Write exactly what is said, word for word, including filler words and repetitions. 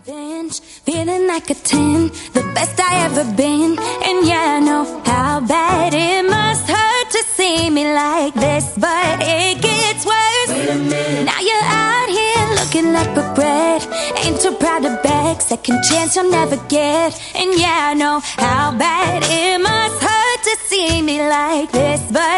revenge, feeling like a ten, the best I ever been. And yeah, I know how bad it must hurt to see me like this, but it gets worse. Wait a minute. Now you're out here looking like regret, ain't too proud to beg, second chance you'll never get. And yeah, I know how bad it must hurt to see me like this, but